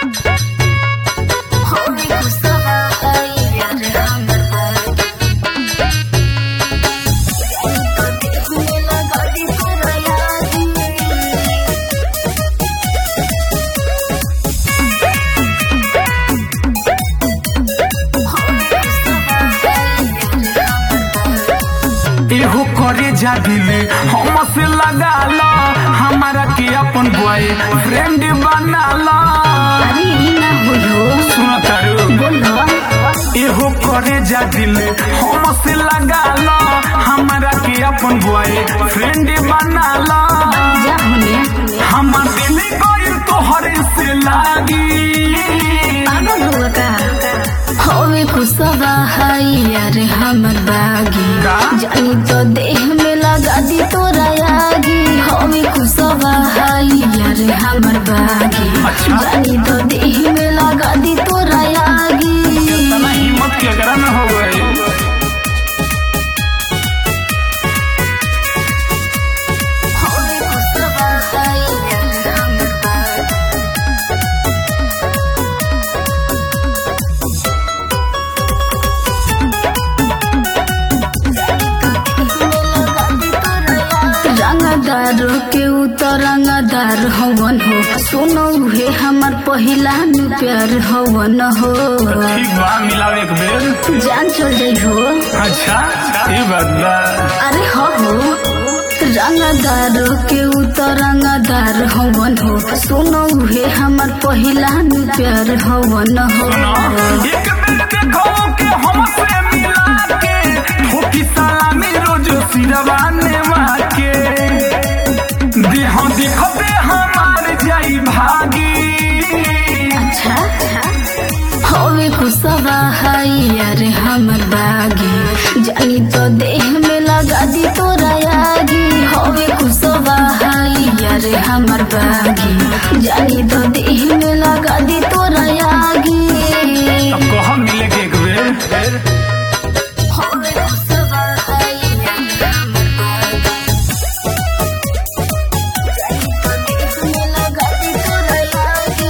एहो करे जादिले हमसे लगा ला हमारा के अपन बॉय फ्रेंड बना ला। अरे ना हो सुन तारू बोलो एहो करे जादिले हमसे लगा ला हमारा के अपन बॉय फ्रेंड बना ला। हमार दिल कोई तोहरे से लागी पागल हुआ का होवे खुशबा है यार हमर बागी जानी तो देह में लगा दी तोरा आगी। होवे खुशबा है यार हमर बागी जानी तो देह में लगा दी तोरा आगी। इतना हिम्मत के अगर न हो गए होवे खुशबा है यार हमर बागी रंगदार के उतर रंगदार हवन हो सुनो हे हमार पहिला प्यार हवन हो। ठीक बा मिलाओ एक बेर जान चल जाइ हो अच्छा ये बात बा अरे हो रंगदार के उतर रंगदार हवन हो सुनो हे हमार पहिला प्यार हवन हो। एक बेर देखो के हमसे मिला के ठोकी सलामी रोज सिरवाने वाके देह देखो बे हमार जाई भागी। अच्छा होवे खुशबा है यार हमर बागी जानी तो देह में लगा दी तोरा आगी। होवे खुशबा है यार हमर बागी जानी तो देह में लगा दी तोरा आगी। अब कह मिले के एक बेर होवे खुशबा है यार हमर बागी जानी तो देह में लगा दी तोरा आगी।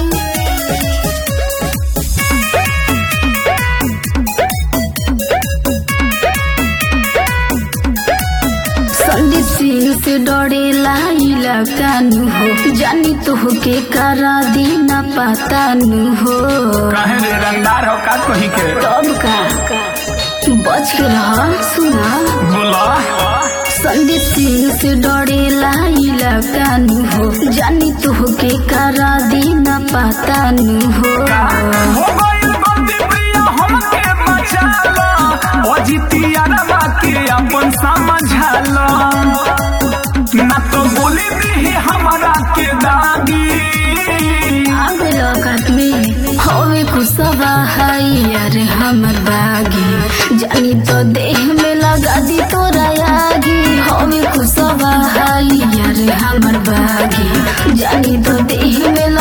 संदीप सिंह से डरेला कानू हो जानी तो हो के करा दी ना पता नु हो। काहे रे रंगदार हो का कही के तब का बच के रह सुना बोला संदीप सिंह से डरेला कानू हो जानी तो हो के करा दी ना पता नु हो। हो गइल गलती प्रिया हमके बचा लो अजितिया रवा के अपन समझा लो ना तो बोली भी हमारा के दागी। आगे लौकत में होवे खुशबा है यार हमर बागी जानी तो देह में लगा दी तोरा आगी। होवे खुशबा है यार हमर बागी जानी तो देह में